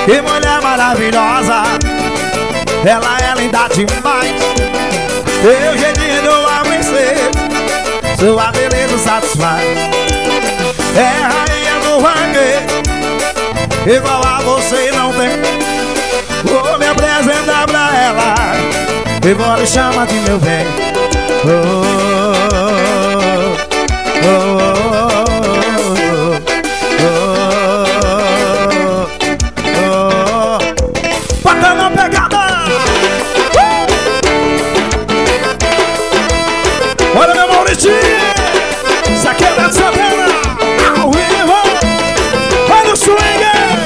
Que mulher maravilhosa, ela é linda demais. Teu jeitinho do amanhecer, sua beleza satisfaz. É rainha do rangue, igual a você não tem. Vou me apresentar pra ela e vou lhe chamar de meu bem. Bota na pegada! Olha meu Maurício! Isso aqui é da Santana! Ao vivo! Olha o swing!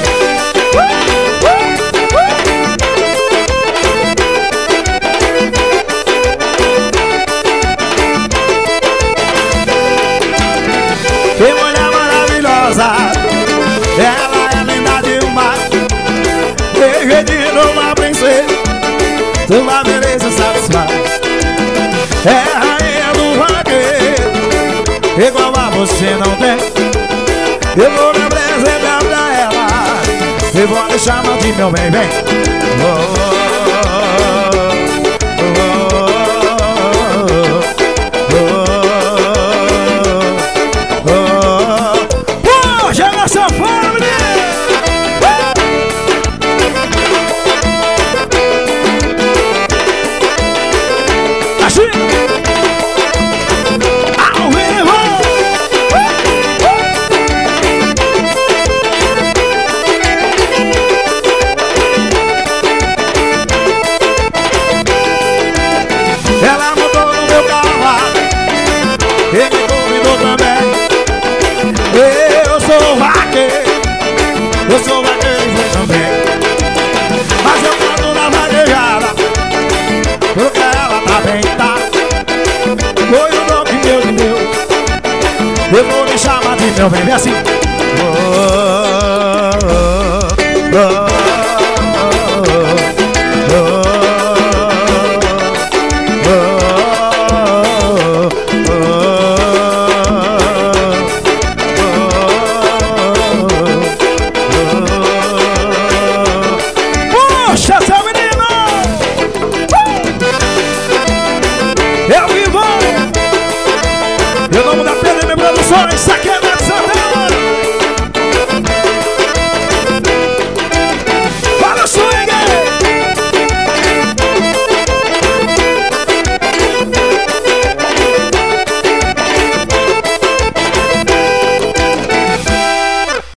Que mulher maravilhosa, ela é linda demais. Cheguei de uma princesa, sua beleza satisfaz. É a rainha do rangue, igual a você não tem. Eu vou me apresentar pra ela e vou lhe chamar de meu bem, bem. Ela montou no meu carro e me convidou também. Eu sou vaqueiro, eu sou vaqueiro e você também. Mas eu canto na vaquejada, porque ela tá bem, tá? Foi o dom que Deus me deu, eu vou me chamar de meu bem. Vem assim. Puxa, seu menino! Eu vivo! Eu não vou dar pena, minha produção. Isso aqui é